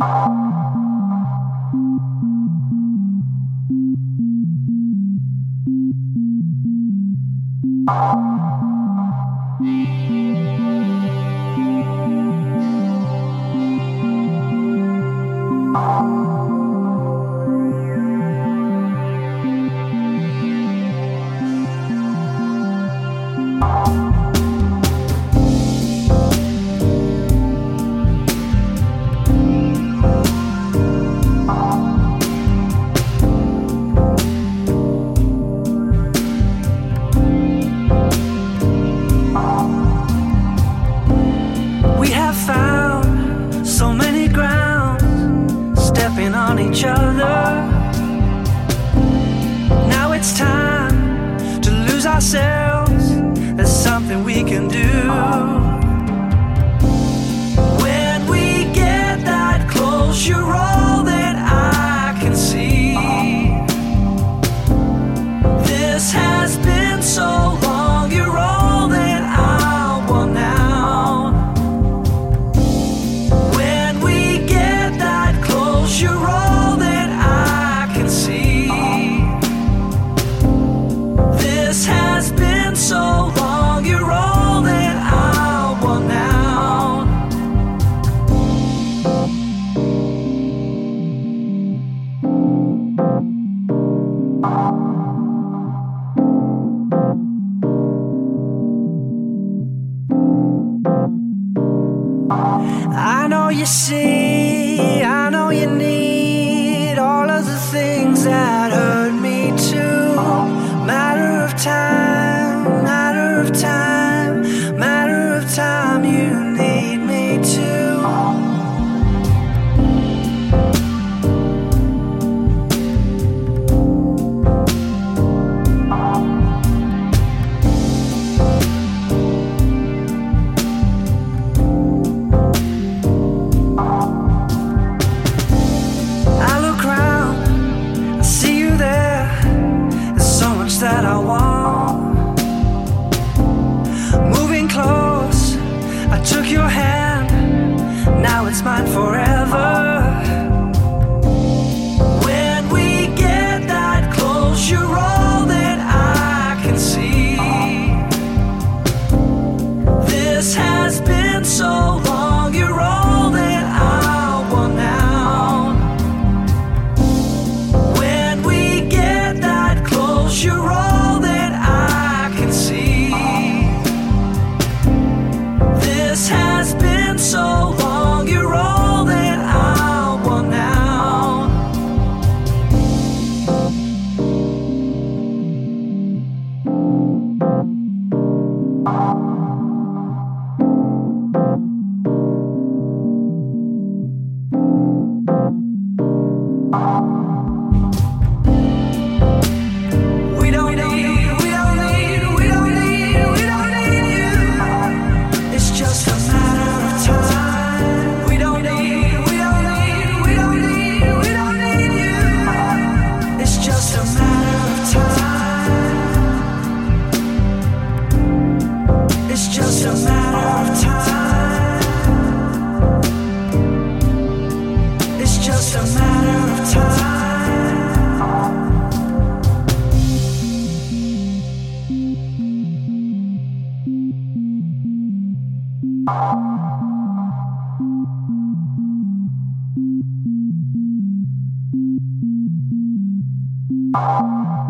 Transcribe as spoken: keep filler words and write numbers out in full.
We have found so many grounds, stepping on each other. Now it's time to lose ourselves. There's something we can do. When we get that close, you're all that I can see. This has been so long, you're all that I want now. When we get that close, you're all that I can see. This has been so long, you're all that I want now. I know you see, I know you need all of the things that hurt me too. Matter of time, matter of time, matter of time, you need me too. I look round, I see you there. There's so much that I want. Moving close, I took your hand. Now it's mine forever. When we get that close, you're all that I can see. This has been so long, you're all that I want now. When we get that close, you're all that I can see. This has been so long, you're all that I want now. We don't need, we don't need, we don't need, we don't need you. It's just a matter of time. We don't need, we don't need, we don't need, we don't need you. It's just a matter of time. It's just a matter of time. It's just a matter of time. You